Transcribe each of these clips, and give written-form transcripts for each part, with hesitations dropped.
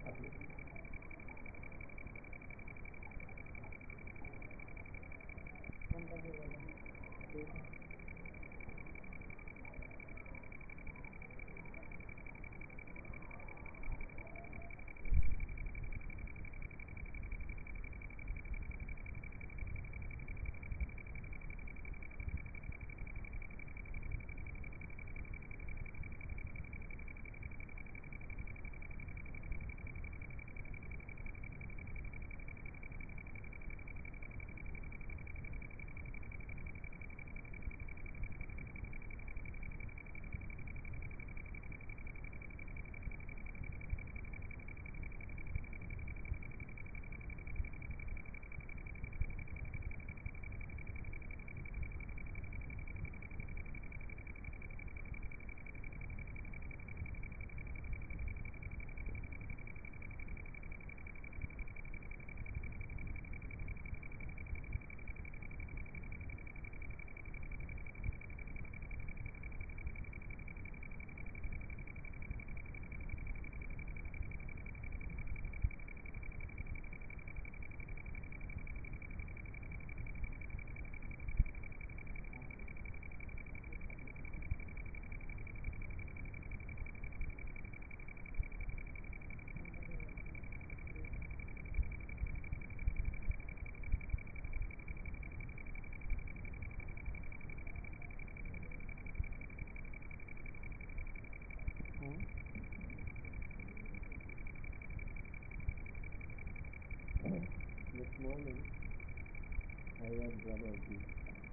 This morning I read Bhagavad Gita.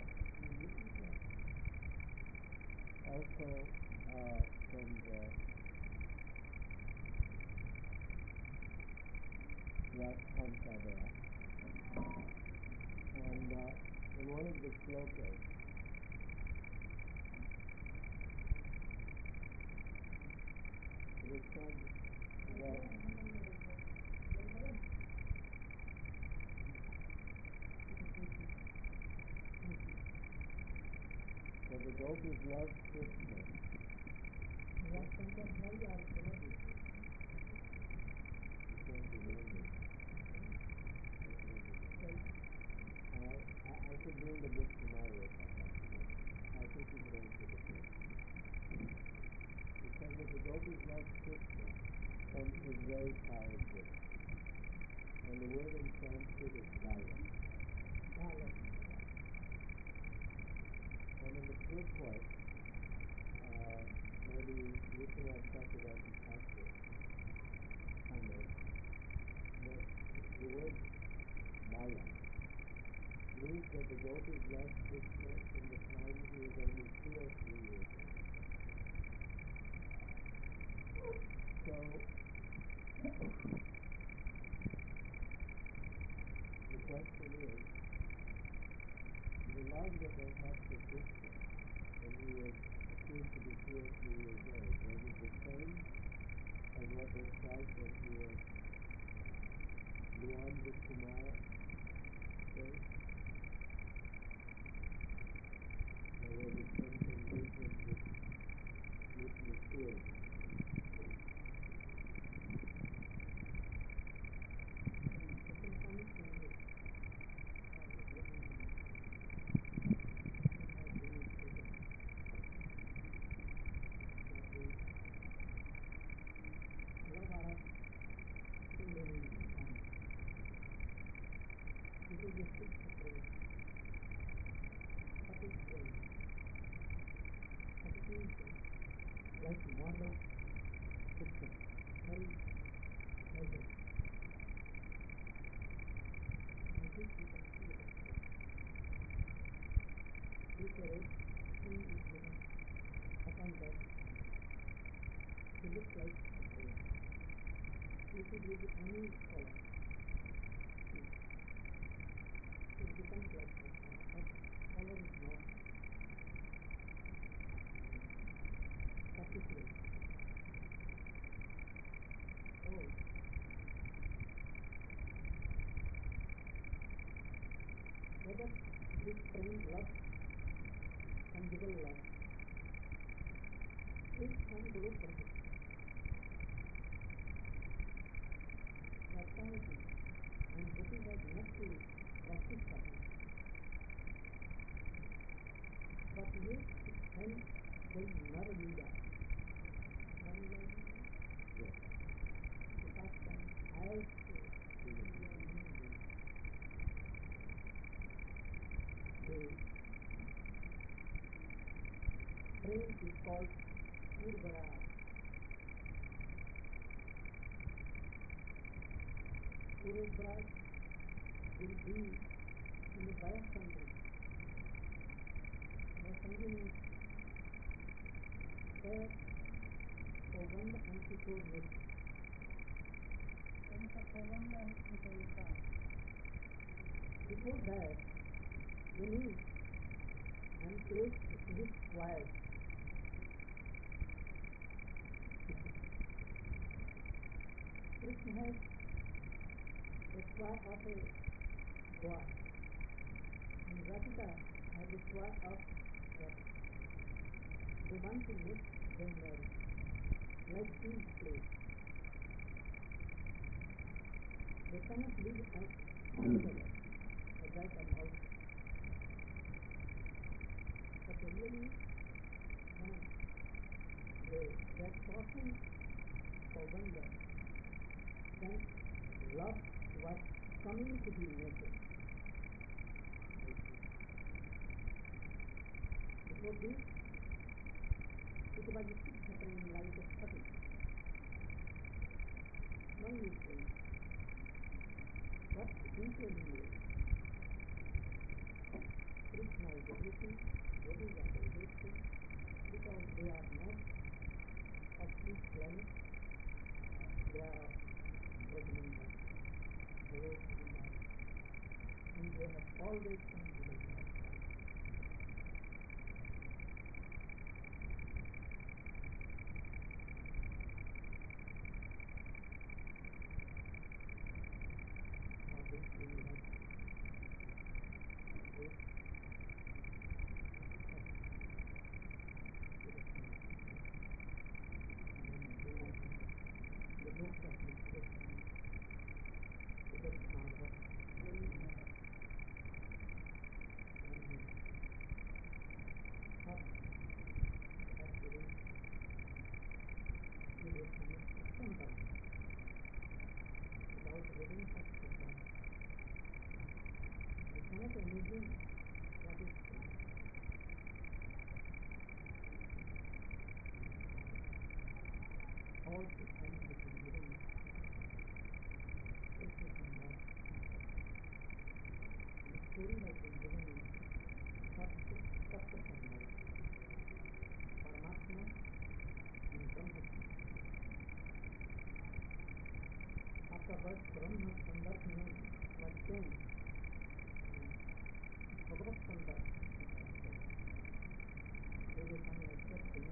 Also from the Rathantadaya. And in one of the slokas, it is said that the gopis love Krishna. I could bring the book tomorrow if I have to. I think you could answer the question. Because if the gopis love Krishna, is very powerful. And the word in Sanskrit is Bala. And in the purport, maybe Vishwanath Chakravarti Thakur comments that the word Bala means that the gopis loved Krishna in the time he was only 2 or 3 years old. So, the question is, the love that they had for Krishna when he was assumed to be 2 or 3 years old, was it the same as what they felt when he was beyond the Kumar stage? Or was it something different with maturity? Like moral system, very pleasant. And this you can see it. If there is thing is given upon that, it looks like a brain. If it is any color, it becomes like that. But color is not sufficient. Oh, whether this friend love, conjugal love, is from Guru Prabhu. society, and Gopis had enough to practice upon. But yet, when there is Nar Leela, Nar Leela, Yes. the pastime as the phrase is called Purvara. Purvara will be in the Vayasandri. Vayasandri means where Poganda and Kishore meet. Before that, when he and placed his choir, Krishna has a choir of a Goa, and Radhika has a choir of Radha. They want to make them marry, like these plays. They cannot live together, as I can also. But really, when that person Poganda, then love was coming to be naked. Before this, it was happening like a study. Now you see what incredibly Krishna is everything, Gopis are everything, because they are not of this planet, they are of Brahmanda, and they have always come to the world. Story has been given in Saptasangai, Paramatma and Brahma. Afterwards, Brahma Sandarbh name was changed. Bhagavat Sandarbh. There is some exception.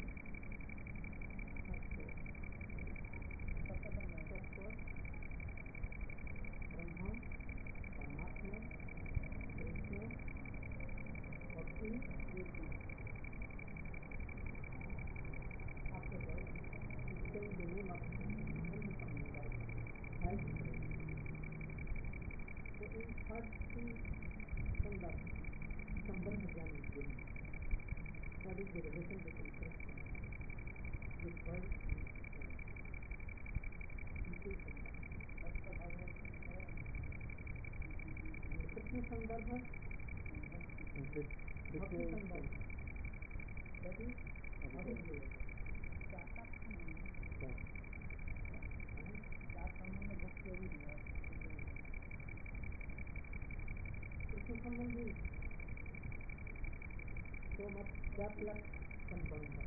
Brahma, Paramatma, Krishna, Bhakti, Yogi. Afterwards, he changed the name of Brahma Sandarbh as so in third Sandarbh, Sambandha Jnana is given. What is the relation between Krishna, this world, and two Sandarbh? Krishna Sandarbha, Bhakti Sandarbha. That is other way. Krishna Sambandha is so much Chaplak Sambandha.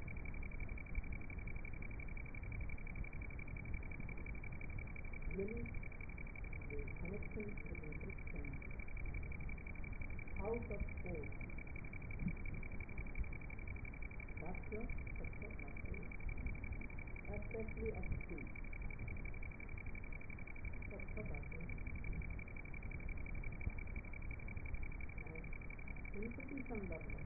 Really, the connection between Krishna out of four. Bhakya, Satya, Bhakya, especially of the two. Satya, Bhakya, and Simpati Sandarbha.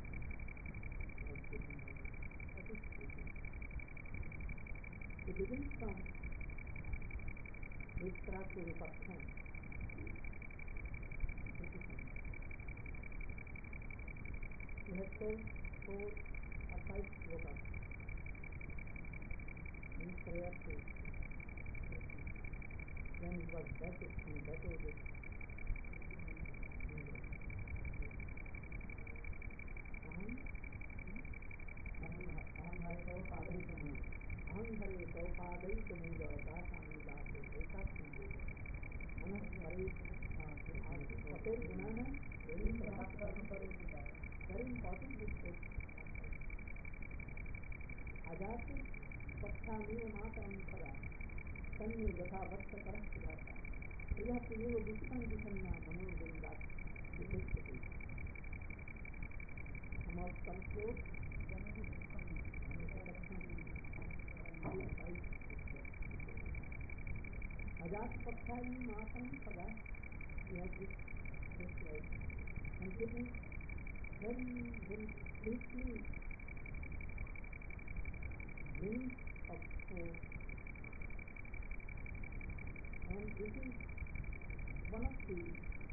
That is speaking. It begins from Vikratu Vipakshan. He had told 4 or 5 slokas in his prayer to Krishna. When he was battled with Indra. Aham hare tau padai tamula dasami daso eka sunde. Manas hare Patel Guna hai, very important this book. Ajat Pakshamiva Mataram Phada Tanyo Gatha Vatsa Parasthata. So you have to give a Bhutan Bhutanna Manur Vrindat to this book. Some sloks Ajat Pakshamiva Mataram Phada. You have this slide. And it is very completely meaning of soul. And this is one of the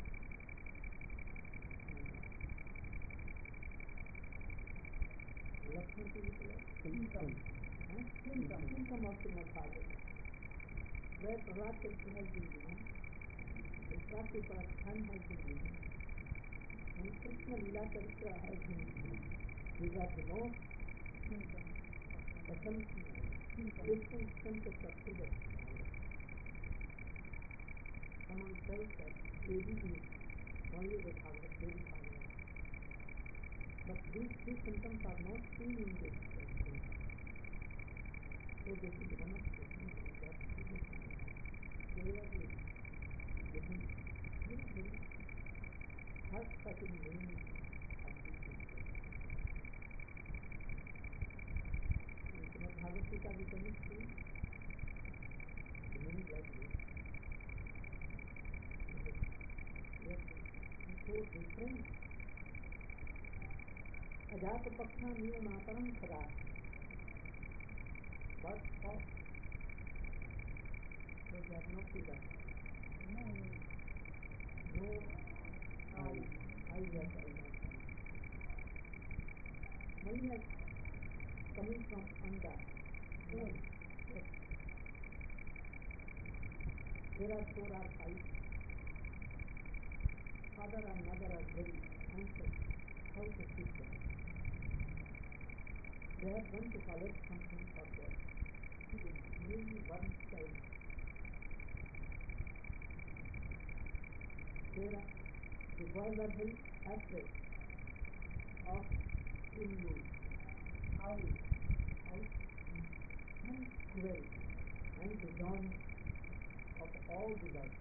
symptom of the mortality, where Prahlad has been given, Vikratu Vipakshan has been given, and Krishna Lila Charitra has been given. These are the most different symptoms of figure. Someone tells that baby is only the Bhagavad, baby Bhagavad. But these 3 symptoms are not seen in this case. So this is one of the symptoms that is clearly given very heart-touching meaning of this symptom. In Srimad Bhagavad Gita we can see the meaning like this. Yes, so different. Ajat Pakshamiva Mataram Phada. But of so there is no figure. No eye. Eye has money has coming from Anda. There are 4 or 5. Father and mother are very anxious how to feed them. They have gone to collect something for their children, mainly one child. The boys are very afraid of Hindu, owl, and squirrel, and the dawn of all the birds.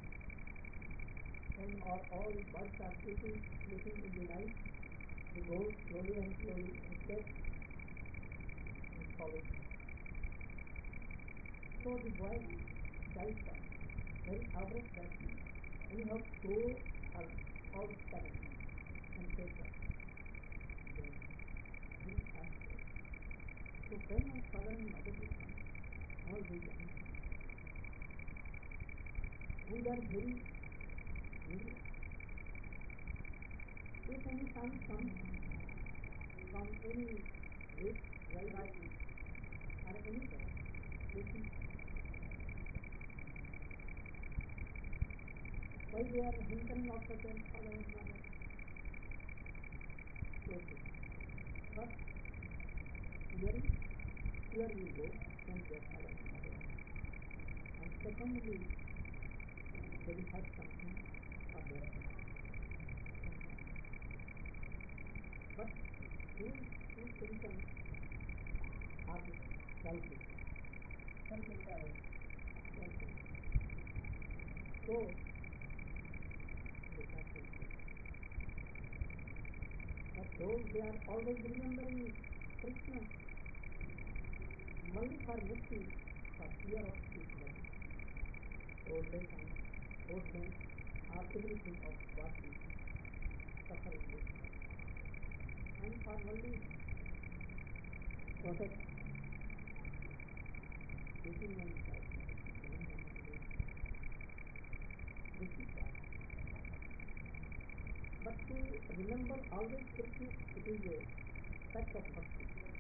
When all birds are sleeping in the night, they go slowly and escape and follow. So the boy tells them, very outright that anyhow go all 7 and take them. Then he asked them, so when my father and mother will come, all the young, and they are very needy. If any sound comes from any lake, right, or anywhere, listen. Why they are hankering after their father and mother? Listen. First, here you go when their father and mother. And secondly, they will have something for their own. But these 2 symptoms are selfish. So, but those they are always remembering Krishna, only for mukti, for fear of his love. Old men are everything of what we suffer in this life. And for only protect, taking one's life, This is that. But to remember always Krishna, it is a fact of bhakti.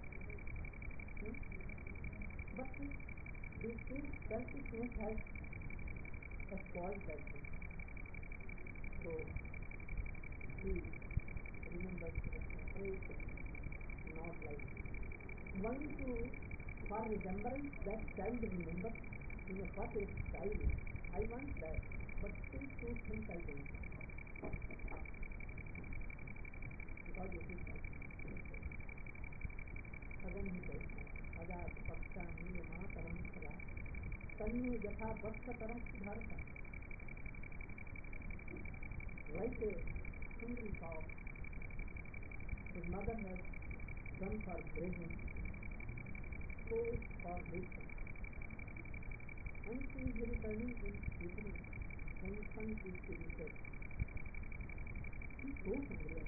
But this selfishness has spoiled that thing. So he remembers Krishna, prays Krishna, not like only for remembrance that child remembers in a what a style. I want that, but still two things I don't. Because it is like again he says, Ajat Paksha Nila Mataram Khala Tanyu Yatha Vaksha Taram Siddhartha. Like a hungry cow, his mother has done for grazing, clothes for wisdom. And she is returning in evening when the sun is to be set. He is so hungry.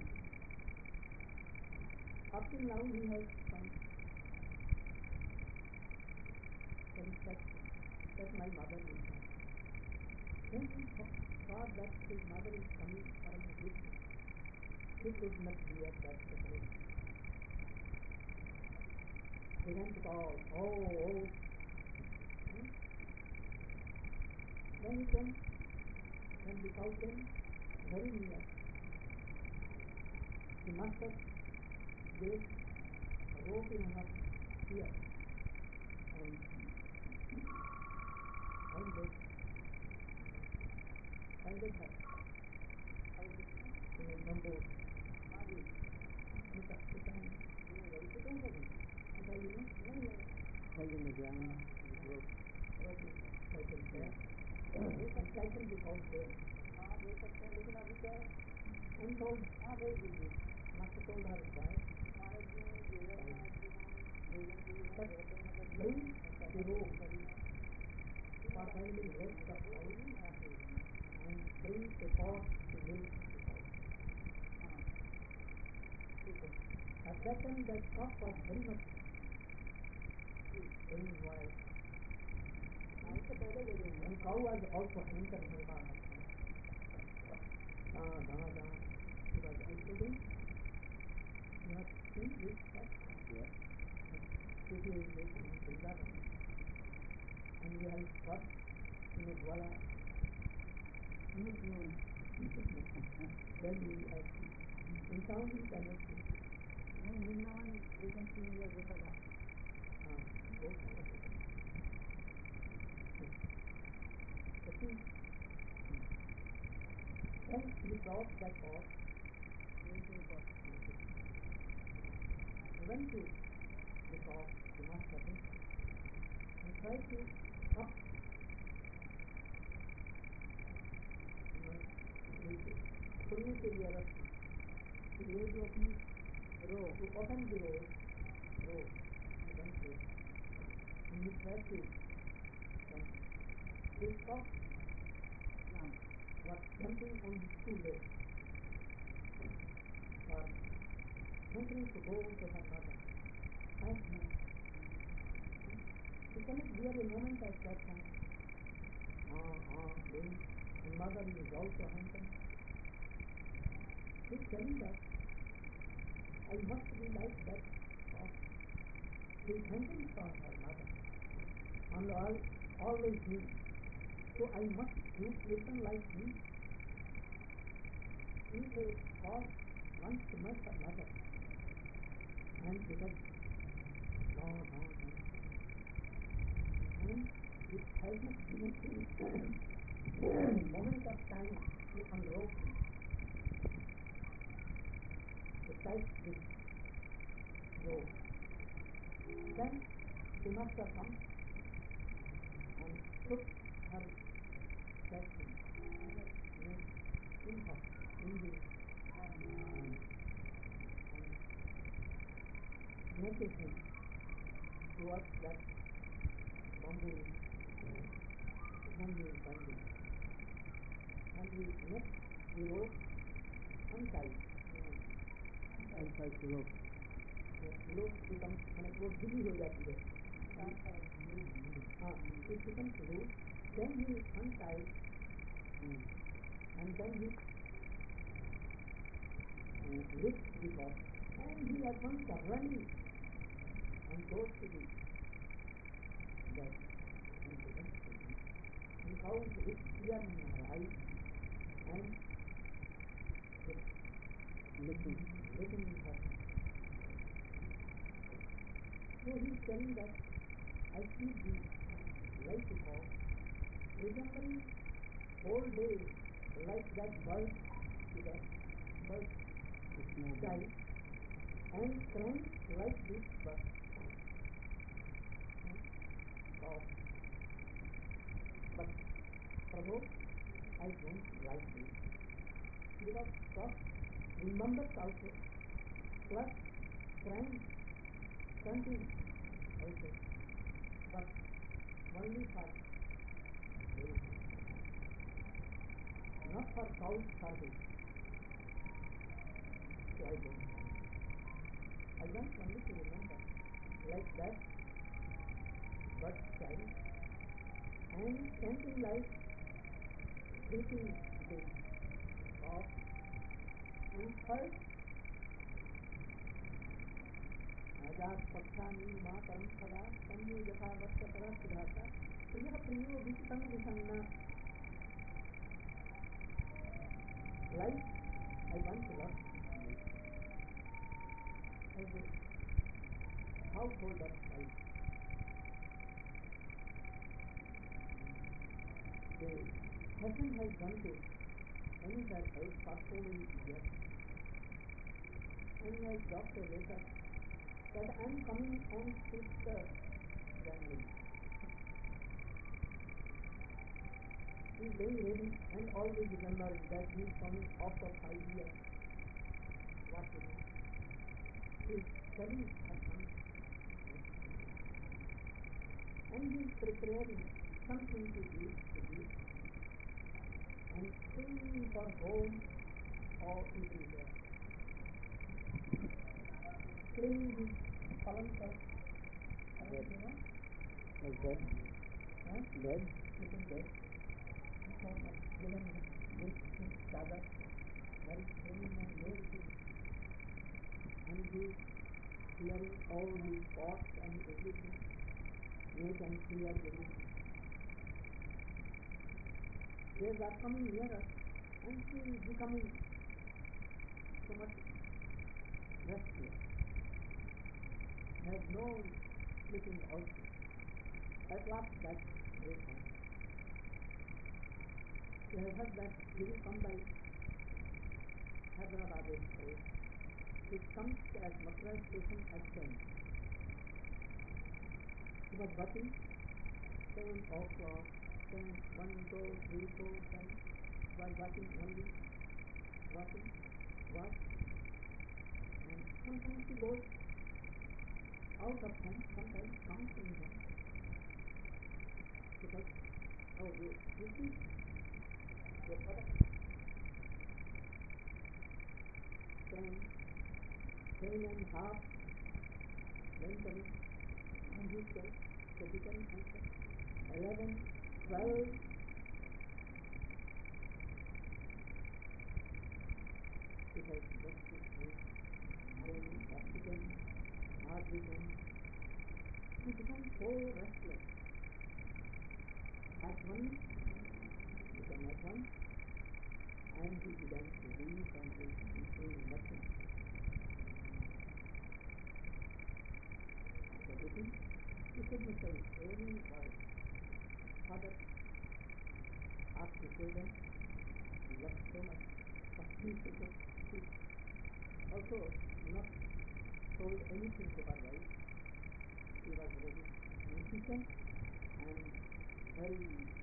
Up till now he has some satisfaction that my mother will come. When he saw that his mother is coming for a gift, he could not bear that separation. He began to call, oh. Then he came, and the cow came very near. The master gave a rope in her ear and they handed her in a bamboo. Held in the ground, rope. Cycle because there. And told, Master told her why. But bring the rope for handling rest of cow and bring a pot to milk the cow. At that time that cow was very much very wild. And cow was also entered my heart. She was including. You have seen this fact? Yes. This is in Vrindavan. And we have got in a Dwala. Then we have in town we cannot see. In Vrindavan we can see your Yashoda. Then he brought that pot. He went to the pot, the master, and tried to up fully to the other thing. He used to open the road. He went there. And he tried to his cock was jumping on his two legs or hungry to go to her mother. And she cannot bear a moment at that time. And mother is also hungry. He is telling that I must be like that cock. He is hungry for her mother. And always me. So I must listen like him. If a cock wants to much her mother, and because and it has not given moment of time to unrope him. Besides this rope. Then the master comes and took her vaccine in his hand and snatches him towards that bamboo when he is binding. And he makes the rope untied. Untied the rope. Rope becomes वो ढीली हो जाती है. It becomes loose. Then he untied and then he lifts the corpse, and he at once running and goes to the bed and begins to eat. And cows with tears in her eyes and licking her. So he is telling that I see the life of resembling whole day like that bird to that bird child, and cranks like this bird. But Prabhu, I don't like this, because cock remembers also, plus crank grunting also, but only for not for cows service. So I don't want. I want only to remember like that but child, and chanting like greeting the of and third Ajat Paksani Mataram Sada Sanyu Jatha Vatsatara Siddhata Priya Priyo Visitam Visanna. Life, I want to love as a household of life. The husband has gone to anywhere else for so many years, and he has dropped a letter that I am coming on 6th January. He is very ready and always remembering that he is coming after 5 years. What to do? He is telling her son, and he is preparing something to eat, and singing for home or everywhere. Cleaning his palanka, Bed. like Bed. Bed. Sleeping bed. So much given with his chadar, very clean and very good. And he is clearing all his pots and everything, make and clear everything. Days are coming nearer, and he is becoming so much restless. Has no sleeping out. At last that day comes. He has heard that he will come by Hyderabad Express. It comes at Mathura station at 10. He was watching 7 o'clock, 7, 1, 2, 3, 4, 7. Was watching only, watching, watch. And sometimes he goes out of home, sometimes comes in home. Because, oh, you see, your father 10, 7.5, then coming, and he said, so becoming answer, 11, 12, it has just to sleep, having oxygen, heart began, he becomes so restless. At once, he came at once, and he began to read and doing nothing. After reading, he could not say any word. Father asked to say them, he loved so much, but he could not speak. Also, not told anything to her wife. She was very impatient and very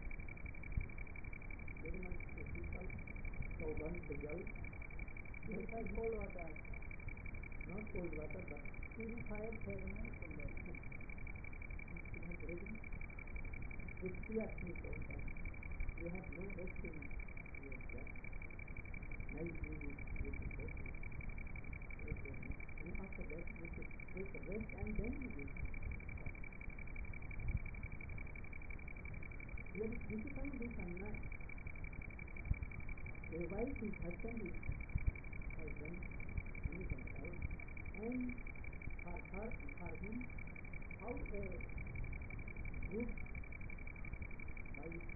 much difficult. So once the girl, This has cold water. not cold water, but Purified ceremony from that. she was ready. With tears she told that you have no rest in your job. Now you do this with the person. And after that you should take a rest and then you do. Very difficult this and night. a wife whose husband is husband, right? And for him, how a good wife,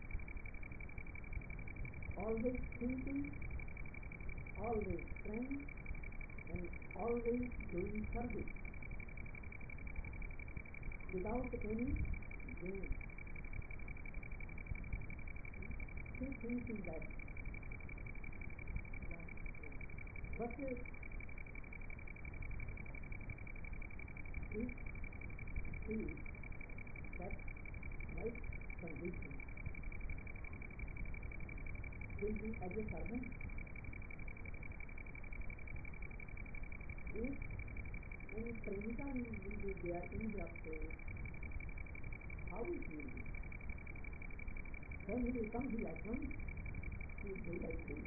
always thinking, always praying, and always doing service without any gain. Two things in that. But if that right condition will be as a servant. If any premisa will be there in the place, how it will be? When he will come, he at once will do like this.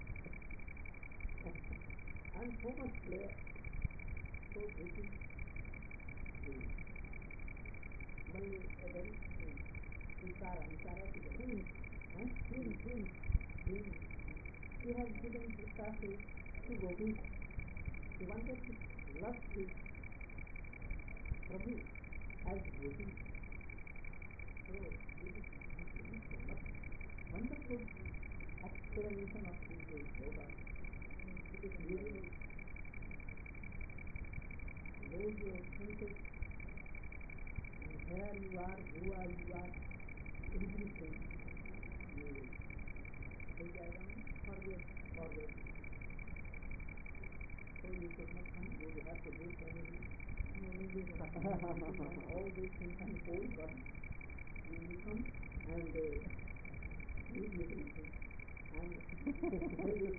And so much play, so this is only a very Isara is a twins. He has given Sita to Gopi. He wanted to love his Prabhu as Gopi. So this is so much wonderful explanation of this yoga. It is really those senses, and where you are, who are you are, everything you will take around, forget. So you should not come, you will have to do family. All these things are old, but you will come and leave everything. And they will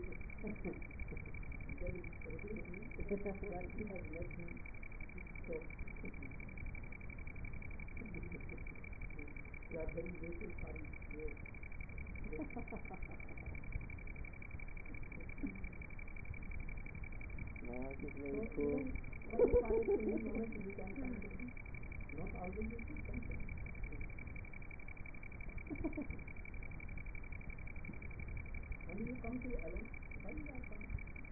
repeat me that he has met him. So you are very grateful for his grace. Maharaj is very So cool. even for the quiet any moment you can come to him. Not always you should come to him. When you come to alone, why you are coming?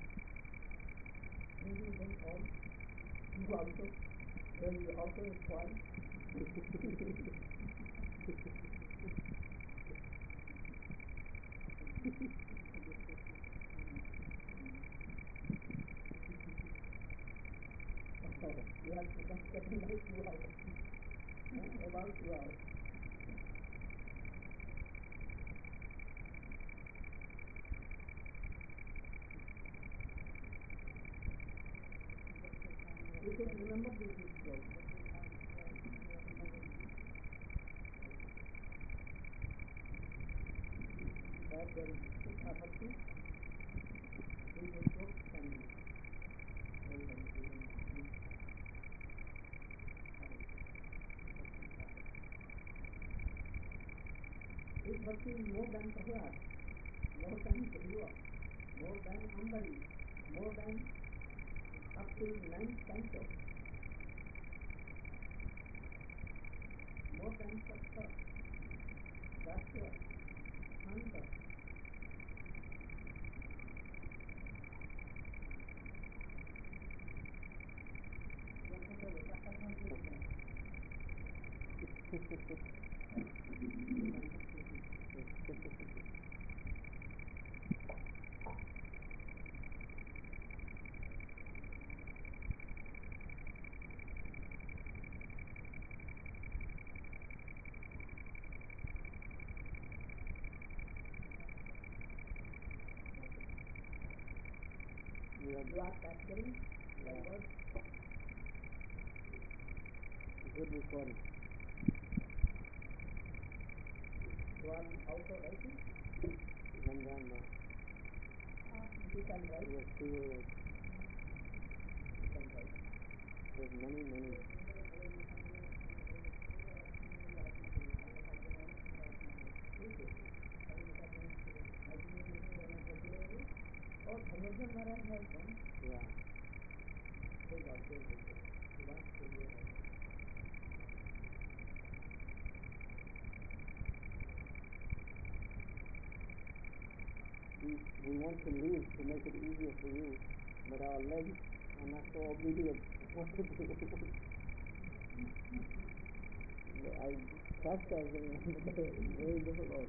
Maybe then all you also, when you also is quiet. You have to come second like 2 hours. About 2 hours. You should remember this ritual. That there is Sukha Bhakti, there is a short family. This Bhakti is more than Prahlad, more than Dhruva, more than Ambarish, more than up to 9th canto, more than Sapta, Dasya, Shanta. You are capturing the word. Good recording. You are also writing. Ranjan, no. You can write. Yes, he will write. You can write. There's many. Oh, Dharmendra Maharaj has done. Yeah. He is also written. He wants to be a writer. we want to leave to make it easier for you, but our legs are not so obedient. What to do? I chastise them, but it's very difficult.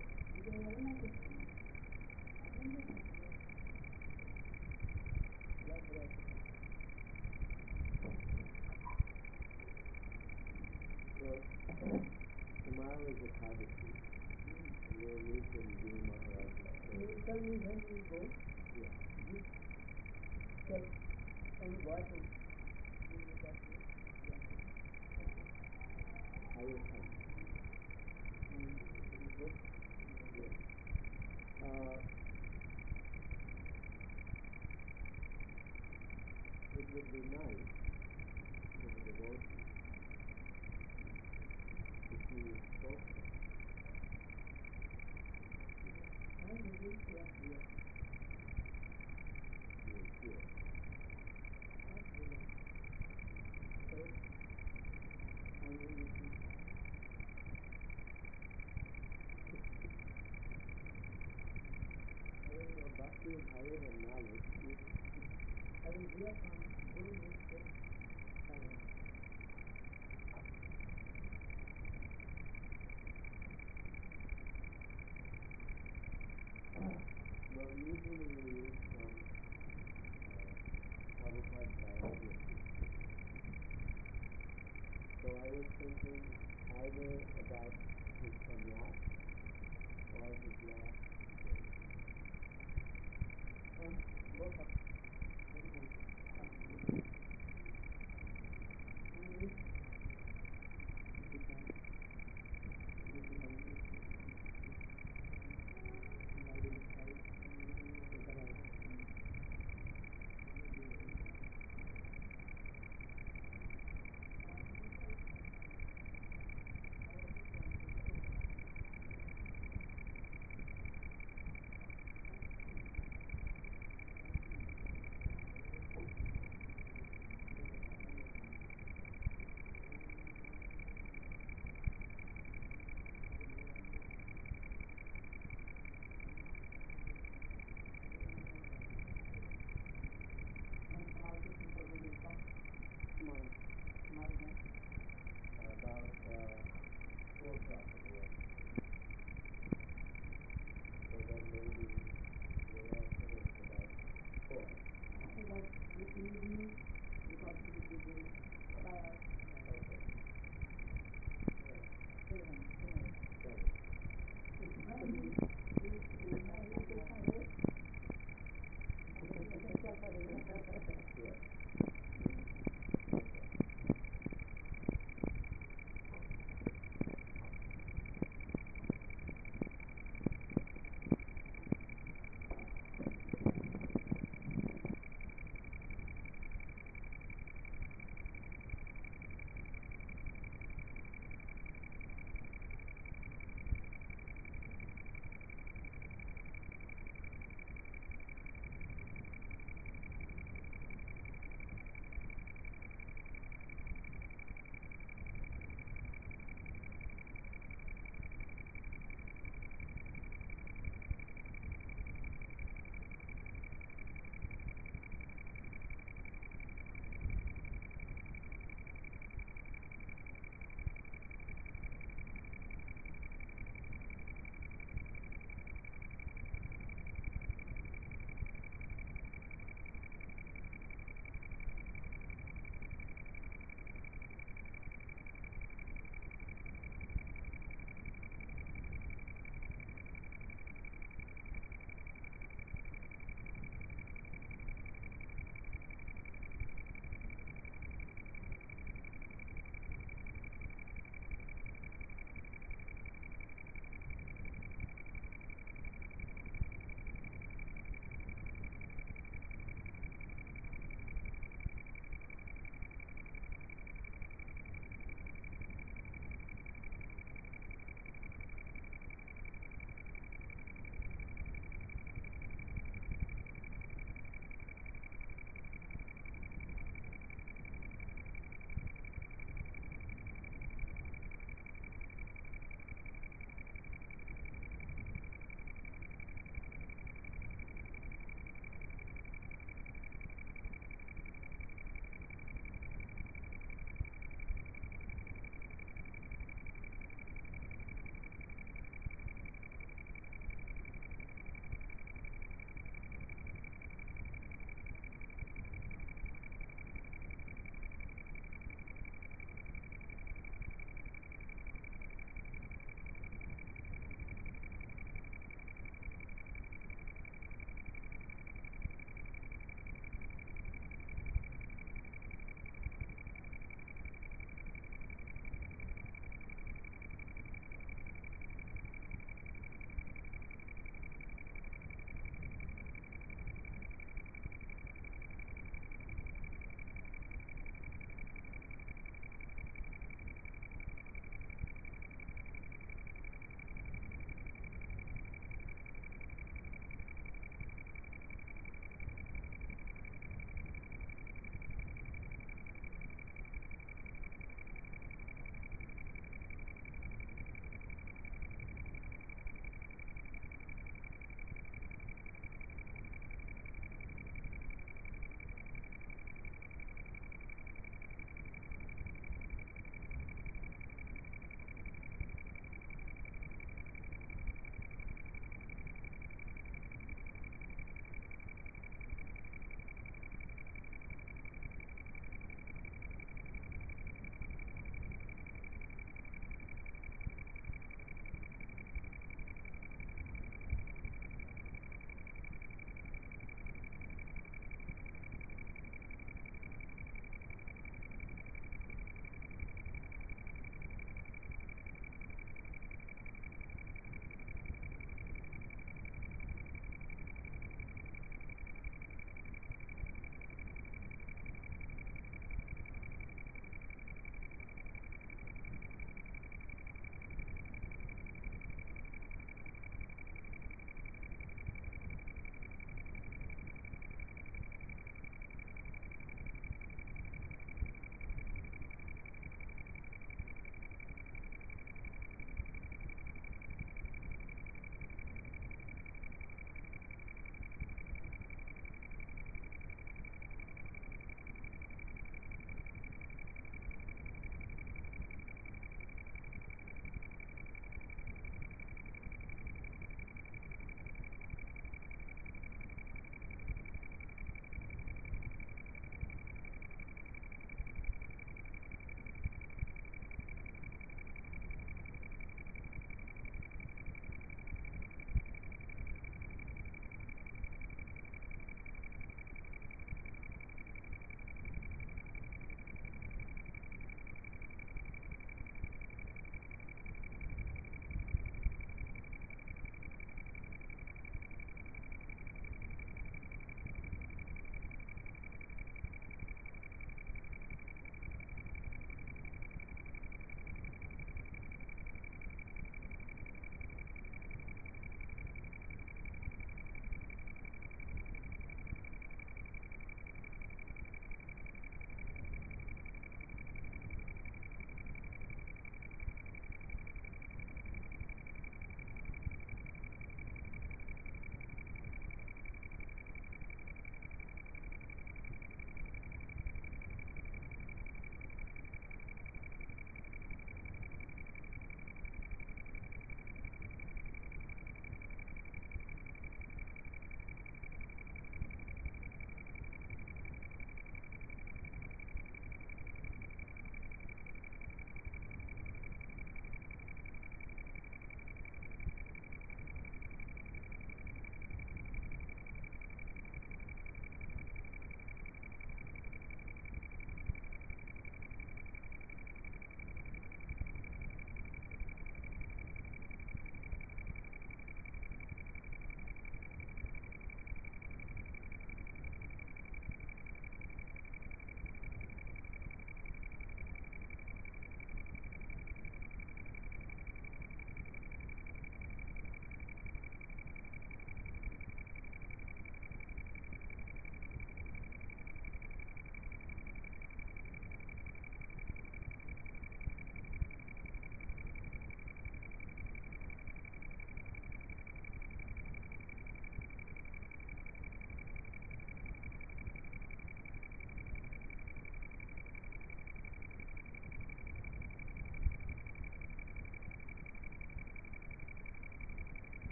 So, tomorrow is Ekadasi. We'll meet in Guru Maharaj. You tell me when we go. Yeah. Tell and what to do with that. I will come. Good. Yes. It would be nice for the devotees if you spoke to them. And we will here. You will hear. So, I will listen. Bhakti is higher than knowledge. I will hear from Guru Mukh. Well, usually we use from Prabhupada's biography. So I was thinking either about his sannyas or his last days. Both of About 4 o'clock in the afternoon. So then maybe we'll have finished about 4. like evening